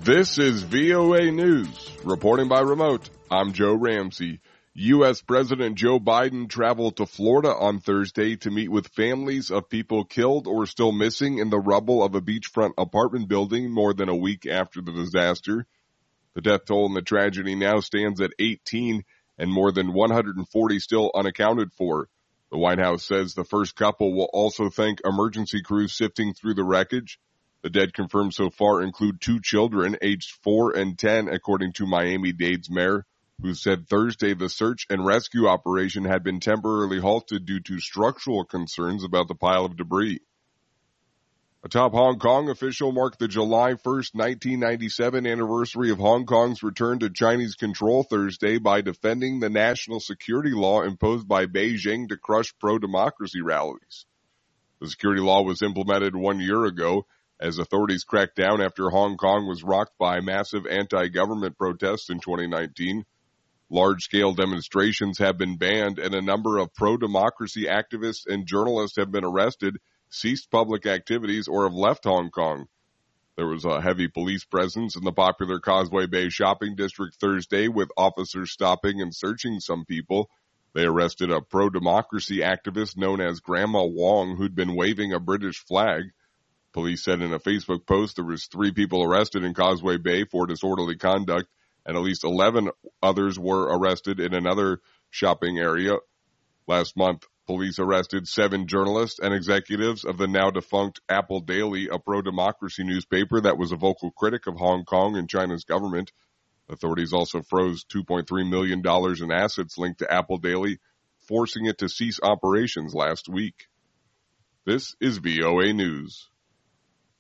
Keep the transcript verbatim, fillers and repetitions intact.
This is V O A News. Reporting by remote, I'm Joe Ramsey. U S. President Joe Biden traveled to Florida on Thursday to meet with families of people killed or still missing in the rubble of a beachfront apartment building more than a week after the disaster. The death toll in the tragedy now stands at eighteen and more than one hundred forty still unaccounted for. The White House says the first couple will also thank emergency crews sifting through the wreckage. The dead confirmed so far include two children aged four and ten, according to Miami-Dade's mayor, who said Thursday the search and rescue operation had been temporarily halted due to structural concerns about the pile of debris. A top Hong Kong official marked the July first, nineteen ninety-seven anniversary of Hong Kong's return to Chinese control Thursday by defending the national security law imposed by Beijing to crush pro-democracy rallies. The security law was implemented one year ago as authorities cracked down after Hong Kong was rocked by massive anti-government protests in twenty nineteen. Large-scale demonstrations have been banned, and a number of pro-democracy activists and journalists have been arrested, ceased public activities, or have left Hong Kong. There was a heavy police presence in the popular Causeway Bay shopping district Thursday, with officers stopping and searching some people. They arrested a pro-democracy activist known as Grandma Wong, who'd been waving a British flag. Police said in a Facebook post there was three people arrested in Causeway Bay for disorderly conduct, and at least eleven others were arrested in another shopping area. Last month, police arrested seven journalists and executives of the now-defunct Apple Daily, a pro-democracy newspaper that was a vocal critic of Hong Kong and China's government. Authorities also froze two point three million dollars in assets linked to Apple Daily, forcing it to cease operations last week. This is V O A News.